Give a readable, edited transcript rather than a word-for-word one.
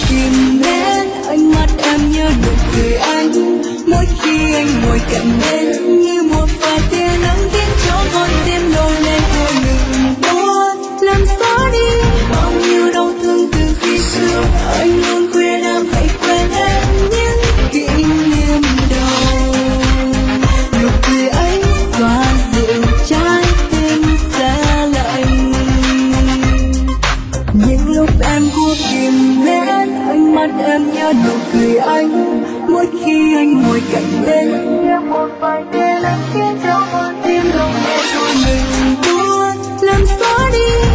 kìm nén, ánh mắt em như nụ cười anh. Mỗi khi anh ngồi cạnh bên, như một vài tia nắng khiến cho con tim nổi lên thôi ngừng buốt. Làm xóa đi bao nhiêu đau thương từ khi xưa, anh luôn khuyên em hãy quên hết những kỷ niệm đầu. Nụ cười ấy xoa dịu trái tim sẽ lạnh. Những lúc em cố kìm nén, ánh mắt em như nụ cười anh. Mỗi khi anh ngồi cạnh bên, như một vài tia nắng khiến cho con tim đau nhói thôi ngừng buốt. Làm xóa đi